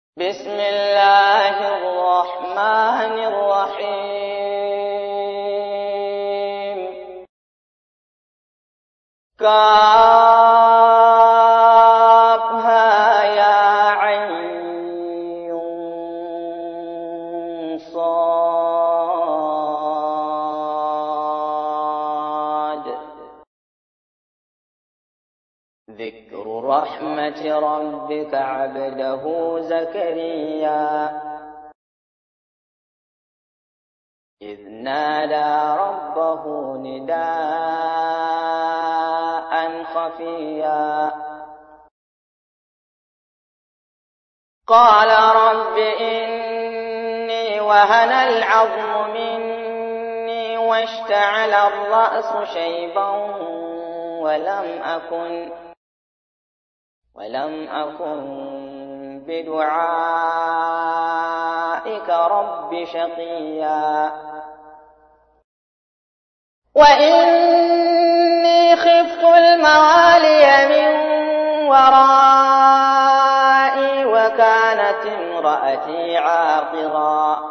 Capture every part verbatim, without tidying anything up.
بسم الله الرحمن الرحيم كافها يا عين صاد ذكر رحمة ربك عبده زكريا إذ نادى ربه نداء خفيا قال رب إني وهن العظم مني واشتعل الرأس شيبا ولم أكن ولم أكن بدعائك رب شقيا وإني خفت الموالي من ورائي وكانت امرأتي عاقرا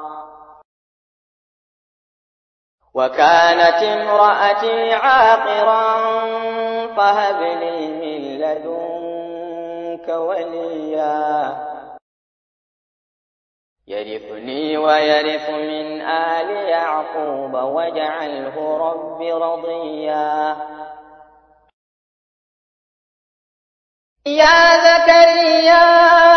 وكانت امرأتي عاقرا فهب لي من لدنك وليا يرثني ويرث من آل يعقوب واجعله رب رضيا يا زكريا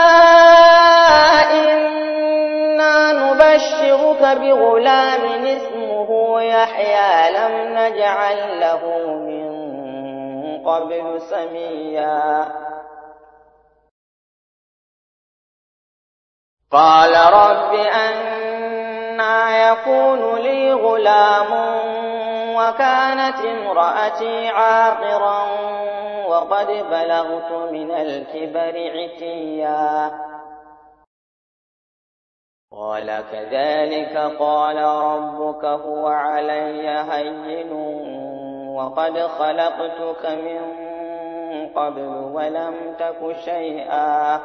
إنا نبشرك بغلام اسمه يحيى لم نجعل له من قبل سميا قال رب أنى يكون لي غلام وكانت امرأتي عاقرا وقد بلغت من الكبر عتيا قال كذلك قال ربك هو علي هين وقد خلقتك من قبل ولم تك شيئا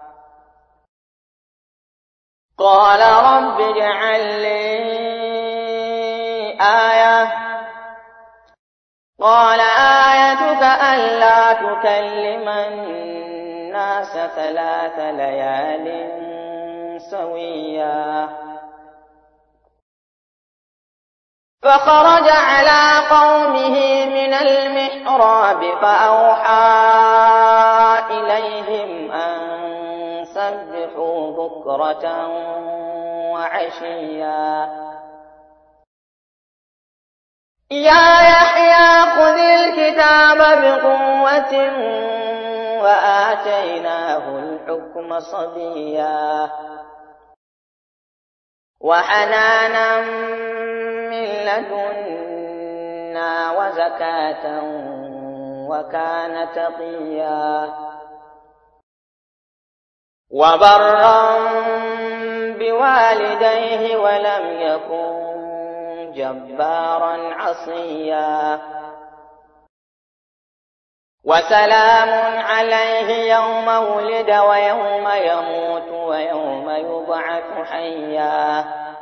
قال رب اجعل لي آية قال آيتك ألا تكلم الناس ثلاث ليال سويا فخرج على قومه من المحراب فأوحى إليهم أن سبحوا بكرة وعشيا يا يحيى خذ الكتاب بقوة وآتيناه الحكم صبيا وحنانا من لدنا وزكاة وكان تقيا وبرا بوالديه ولم يكن جبارا عصيا وسلام عليه يوم ولد ويوم يموت ويوم يبعث حيا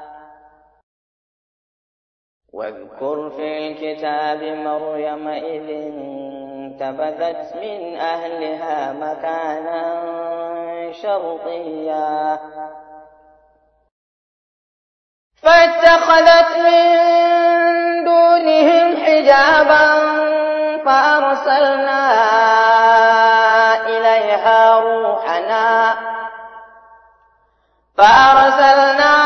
واذكر في الكتاب مريم إذ انتبذت من أهلها مكانا شرقيا فاتخذت من دونهم حجابا فأرسلنا إليها روحنا فأرسلنا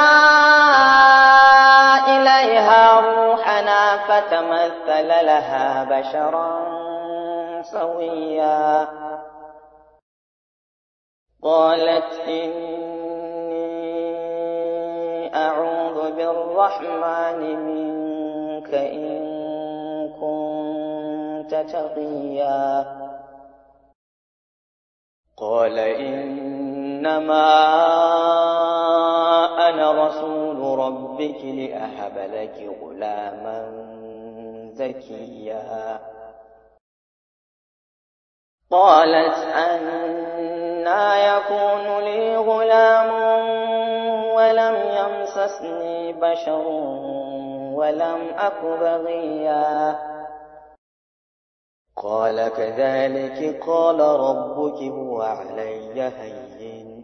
إليها روحنا فتمثل لها بشرا سويا قالت إني أعوذ بالرحمن منك إن كنت تقيا قال إنما أنا رسول ربك لأهب لك غلاما زكيا قالت أنى يكون لي غلام يمسسني بشر ولم أك بغيا قال كذلك قال ربك هو علي هين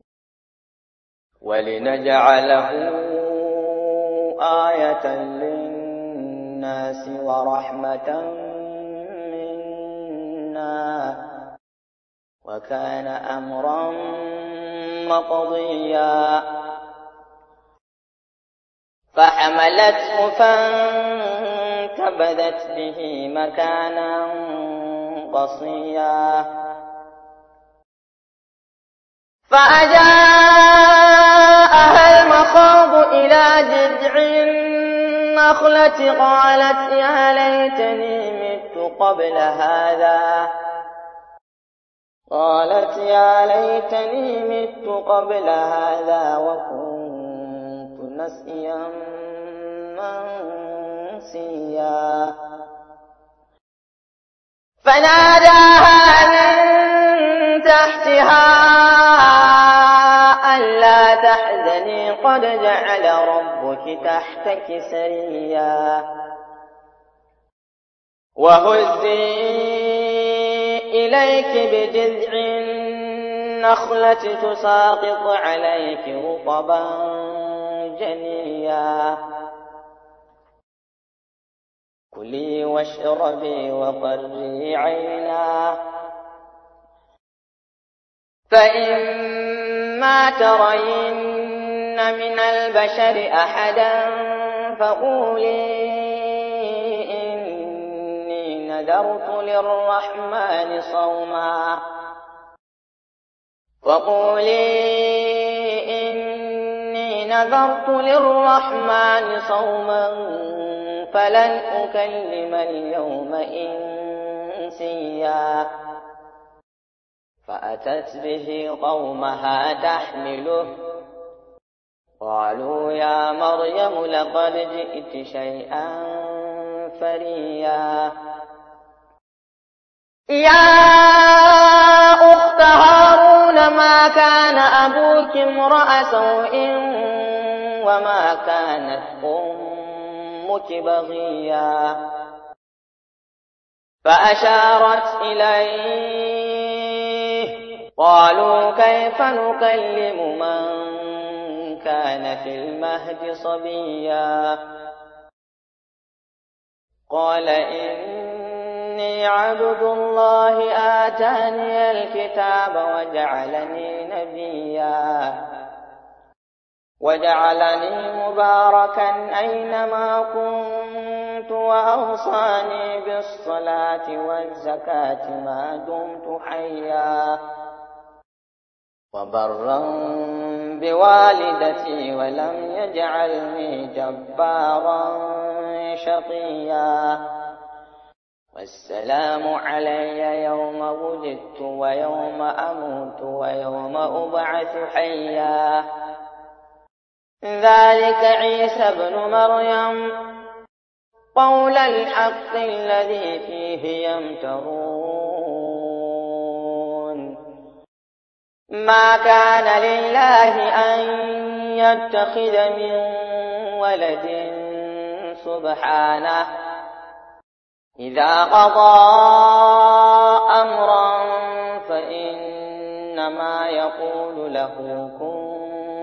ولنجعله آية للناس ورحمة منا وكان أمرا مقضيا فحملته فانتبذت به مكانا قصيا فأجاءها المخاض إلى جذع النخلة قالت يا ليتني مت قبل هذا قالت يا ليتني مت قبل هذا وكنت نسيا منسيا فناداها من تحتها ألا تحزني قد جعل ربك تحتك سريا وهزي إليك بجذع النخلة تساقط عليك رطبا جنيا كلي واشربي وقري عينا فإما ترين من البشر أحدا فقولي إني نذرت للرحمن صوما فقولي إني نذرت للرحمن صوما فلن أكلم اليوم إنسيا فأتت به قومها تحمله قالوا يا مريم لقد جئت شيئا فريا يا أخت هارون ما كان أبوك امرأ سوء وما كانت أمك بغيا فأشارت إليه قالوا كيف نكلم من كان في المهد صبيا قال إني عبد الله آتاني الكتاب وجعلني نبيا وجعلني مباركا أينما كنت وأوصاني بالصلاة والزكاة ما دمت حيا وبرا بوالدتي ولم يجعلني جبارا شقيا والسلام علي يوم ولدت ويوم أموت ويوم أبعث حيا ذلك عيسى ابن مريم قول الحق الذي فيه يمترون ما كان لله أن يتخذ من ولد سبحانه إذا قضى أمرا فإنما يقول له كن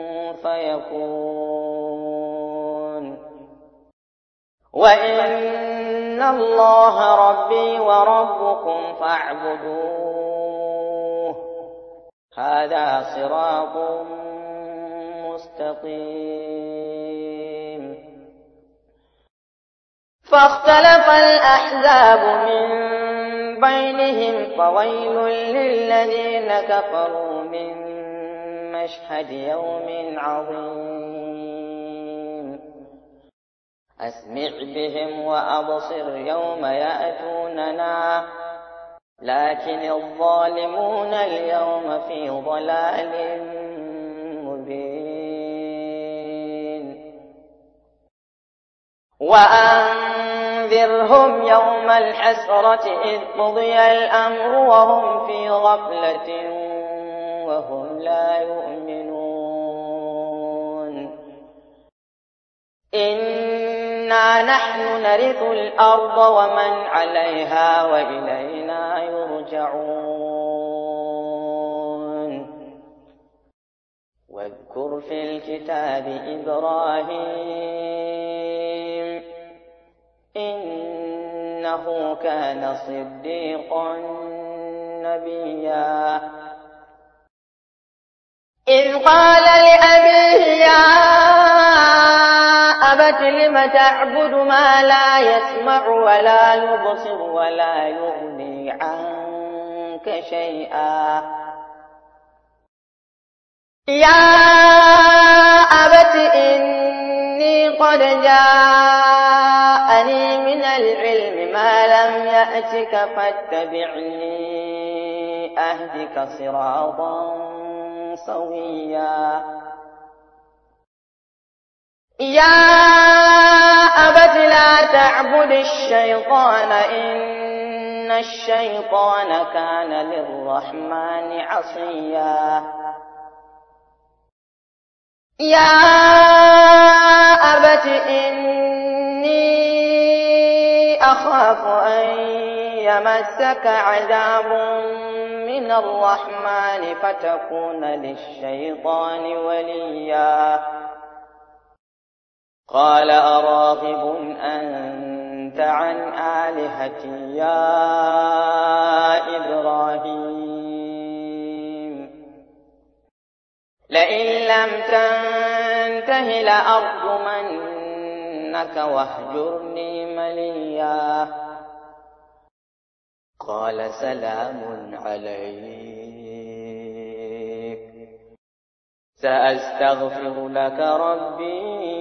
فيكون وإن الله ربي وربكم فاعبدوه هذا صراط مستقيم فاختلف الأحزاب من بينهم فويل للذين كفروا من مشهد يوم عظيم أسمع بهم وأبصر يوم يأتوننا لكن الظالمون اليوم في ضلال مبين وأنذرهم يوم الحسرة إذ قضي الأمر وهم في غفلة وهم لا يؤمنون إنا نحن نرث الأرض ومن عليها وإلينا يرجعون واذكر في الكتاب إبراهيم إنه كان صديقا نبيا إذ قال لأبيه يا أبت لم تعبد ما لا يسمع ولا يبصر ولا يغني عنك شيئا يا أبت إني قد جاءني من العلم ما لم يأتك فاتبعني أهدك صراطا سويا يا أبت لا تعبد الشيطان إن الشيطان كان للرحمن عصيا يا أبت إني أخاف أن يمسك عذاب من الرحمن فتكون للشيطان وليا قال أراغب أنت عن آلهتي يا إبراهيم لئن لم تنته لأرجمنك واهجرني مليا قال سلام عليك سأستغفر لك ربي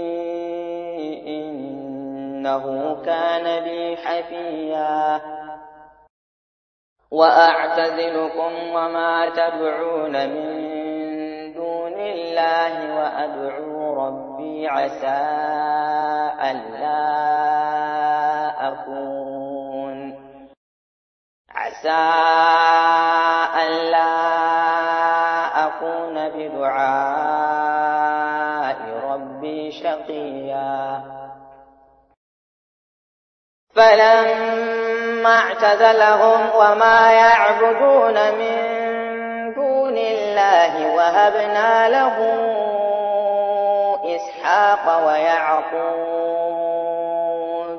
إنه كان بي حفيا وأعتزلكم وما تدعون من دون الله وأدعو ربي عسى ألا أكون عسى ألا أكون بدعاء ربي شقيا فلما اعتزلهم وما يعبدون من دون الله وهبنا له إسحاق ويعقوب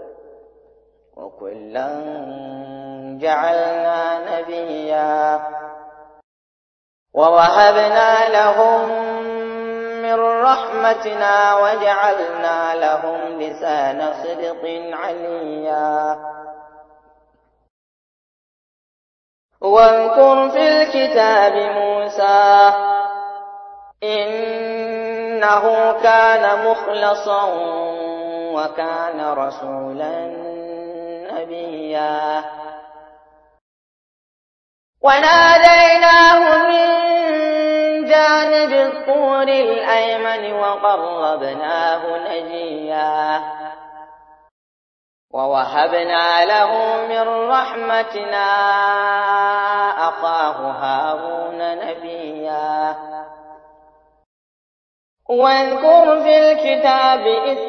وكلا جعلنا نبيا ووهبنا لهم من رحمتنا وجعلنا لهم لسان صدق عليا واذكر في الكتاب موسى إنه كان مخلصا وكان رسولا نبيا وناديناه من جانب الطور الأيمن وقربناه نجيا ووهبنا له من رحمتنا أخاه هارون نبيا واذكر في الكتاب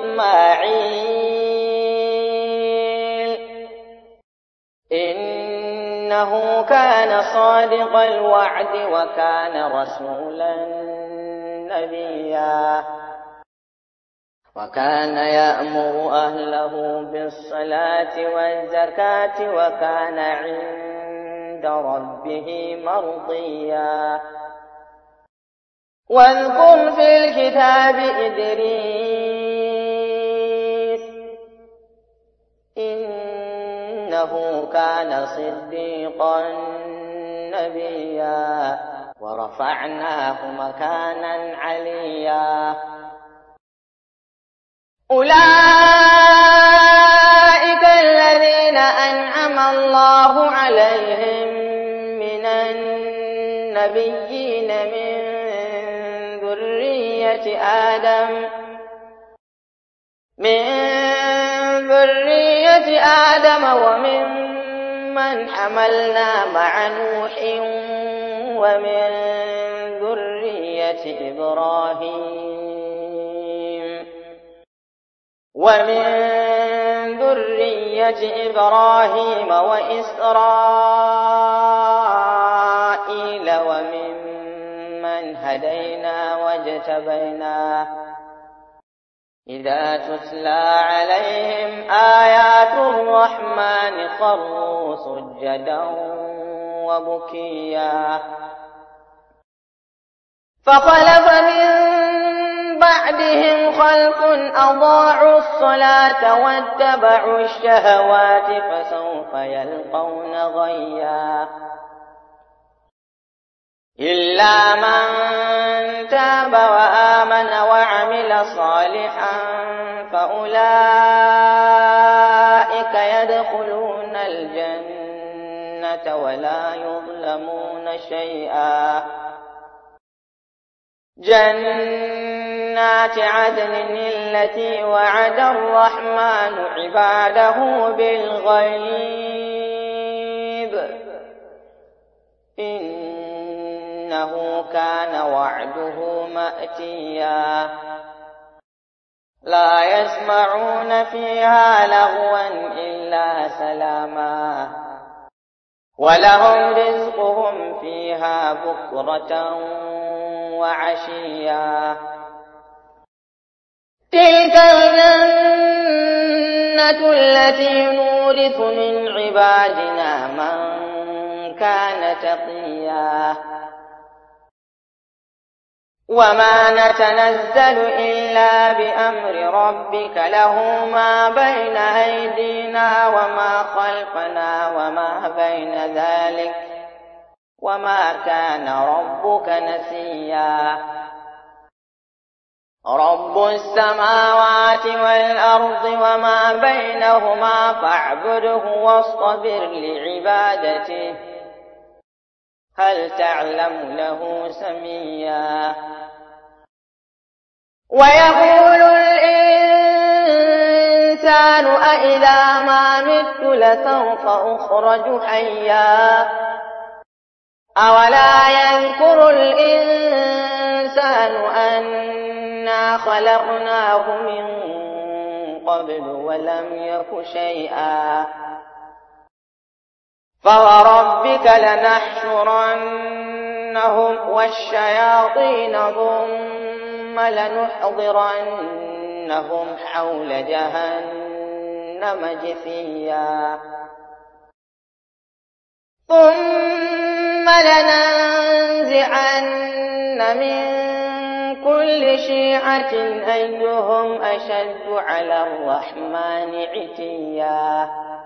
إسماعيل إنه كان صادق الوعد وكان رسولا نبيا وكان يأمر أهله بالصلاة والزكاة وكان عند ربه مرضيا واذكر في الكتاب إدريس إنه كان صديقا نبيا ورفعناه مكانا عليا أولئك الذين أنعم الله عليهم من النبيين من ذرية آدم من ذرية آدم وممن حملنا مع نوح ومن ذرية إبراهيم ومن ذرية إبراهيم وإسرائيل وممن هدينا واجتبينا إذا تتلى عليهم آيات الرحمن خروا سجدا وبكيا فخلف من بعدهم خلف أضاعوا الصلاة واتبعوا الشهوات فسوف يلقون غيا إلا من تاب وآمن وعمل صالحا فأولئك يدخلون الجنة ولا يظلمون شيئا جنات عدن التي وعد الرحمن عباده بالغيب إنه كان وعده مأتيا لا يسمعون فيها لغوا إلا سلاما ولهم رزقهم فيها بكرة وعشيا تلك الجنة التي نورث من عبادنا من كان تقيا وما نتنزل إلا بأمر ربك له ما بين أيدينا وما خلفنا وما بين ذلك وما كان ربك نسيا رب السماوات والأرض وما بينهما فاعبده واصطبر لعبادته هل تعلم له سميا ويقول الإنسان أإذا ما مت لسوف أخرج حيا أولا يذكر الإنسان أنا خلقناه من قبل ولم يك شيئا فوربك لنحشرنهم والشياطين ثم لنحضرنهم حول جهنم جثيا ثم لننزعن من كل شيعة أيهم أشد على الرحمن عتيا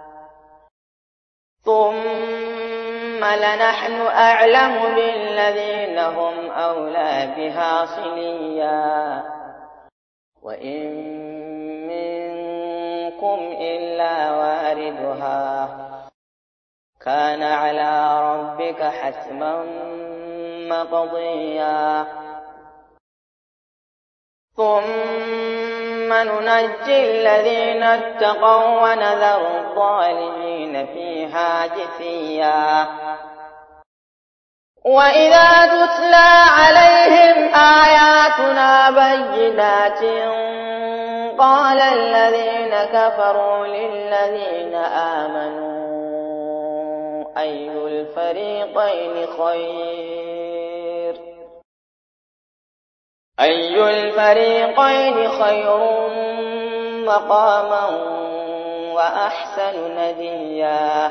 ثم لنحن أعلم بالذين هم أولى بها صليا وإن منكم إلا واردها كان على ربك حتما مقضيا ثم ننجي الذين اتقوا ونذر الظالمين فيها جثيا وإذا تتلى عليهم آياتنا بينات قال الذين كفروا للذين آمنوا أي الفريقين خير أي الفريقين خير مقاما وأحسن نديا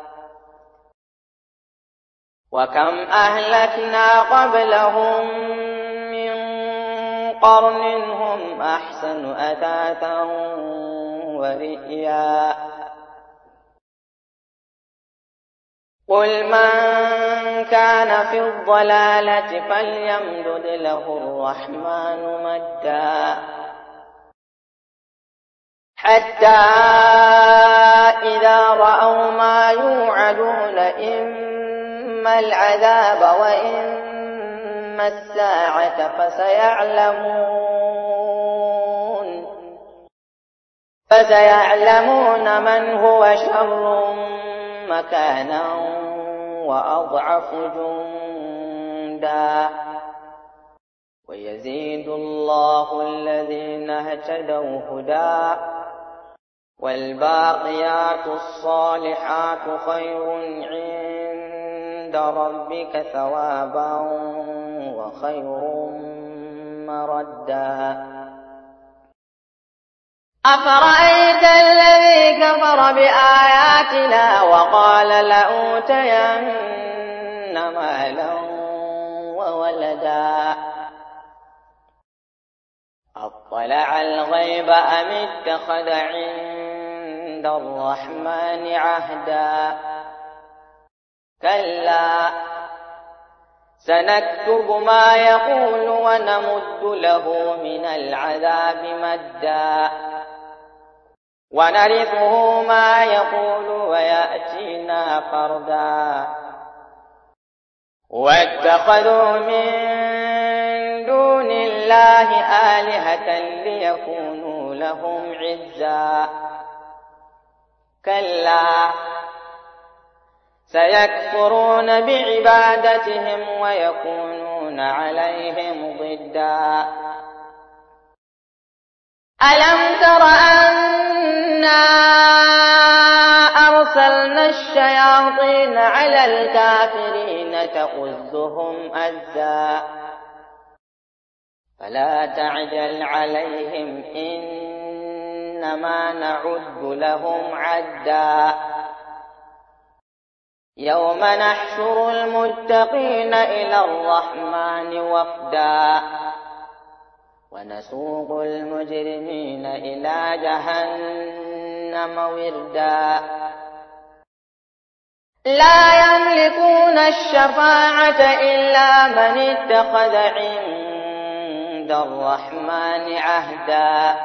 وكم أهلكنا قبلهم من قرن هم أحسن أثاثا ورئيا قل من كان في الضلالة فليمدد له الرحمن مدا حتى إذا رأوا ما يوعدون إما العذاب وإما الساعة فسيعلمون فسيعلمون من هو شر مكانا وأضعف جندا ويزيد الله الذين اهتدوا هدى والباقيات الصالحات خير عند ربك ثوابا وخير مردا. أفرأيت الذي كفر بآياتنا وقال لأوتين مالا وولدا أطلع الغيب أم اتخذ عند الرحمن عهدا كلا سنكتب ما يقول ونمد له من العذاب مدا ونرثه ما يقول ويأتينا فردا واتخذوا من دون الله آلهة ليكونوا لهم عزا كلا سيكفرون بعبادتهم ويكونون عليهم ضدا. ألم تر أنا أرسلنا الشياطين على الكافرين تؤزهم أزا فلا تعجل عليهم إنما نعد لهم عدا يوم نحشر المتقين إلى الرحمن وفدا ونسوق المجرمين إلى جهنم وردا لا يملكون الشفاعة إلا من اتخذ عند الرحمن عهدا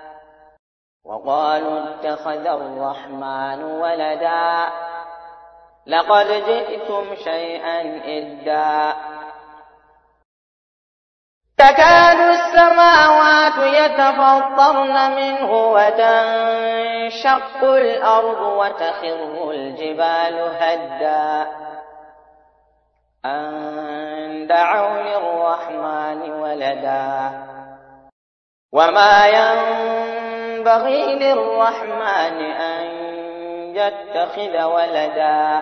وقالوا اتخذ الرحمن ولدا لقد جئتم شيئا إدا تكاد السماوات يتفطرن منه وتنشق الأرض وتخر الجبال هدا أن دعوا للرحمن ولدا وما ينبغي للرحمن أن يتخذ ولدا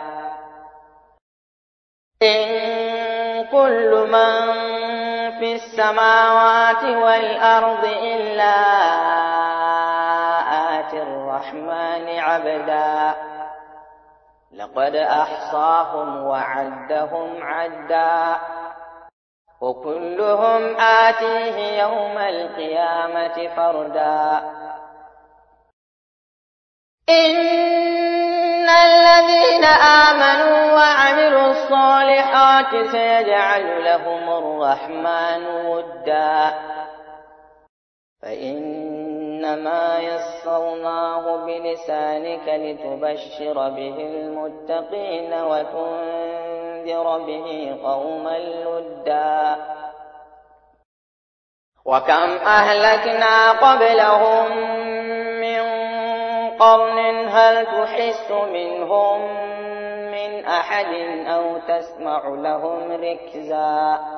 إن كل من في السماوات والأرض إلا آتي الرحمن عبدا لقد أحصاهم وعدهم عدا وكلهم آتيه يوم القيامة فردا إن الذين آمنوا وعملوا الصالحات سيجعل لهم الرحمن ودا فإنما يسرناه بلسانك لتبشر به المتقين وتنذر به قوما لدا وكم أهلكنا قبلهم من قرن هل تحس منهم من أحد أو تسمع لهم ركزا